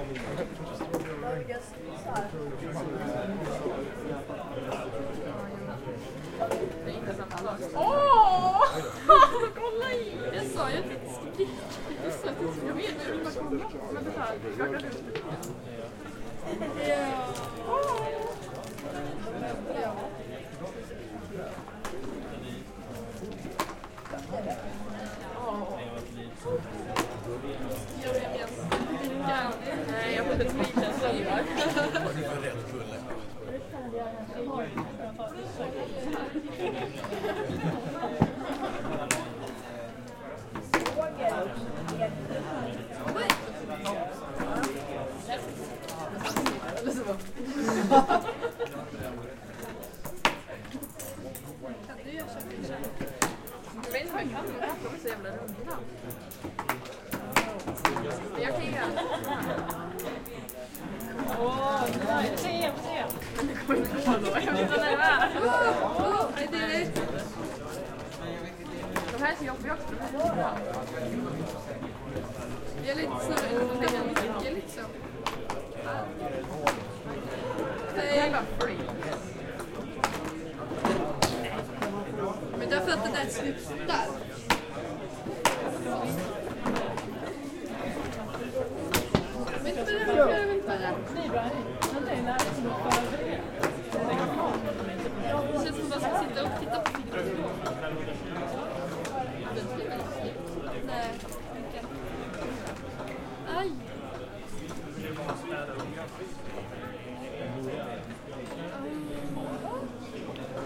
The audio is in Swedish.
Åh! Kolla i! Jag sa ju att det inte skulle dricka. Jag vet ju hur det kommer. Men det här, skakar du? Ja. Nej, jag får inte dricka så här. Vad är det för Red Bull? Jag vet inte vad jag kan med det här, de är så jävla runda. Jag kan göra Åh, se. men det kommer inte på då. Jag vet inte vad det är. I did it. De här är så jobbiga också. De här är så bra. Det är lite så mycket liksom. Det är jävla free. Men därför att det där slutar. Vet du vad jag vill vänta där? Det känns som att man ska sitta och titta på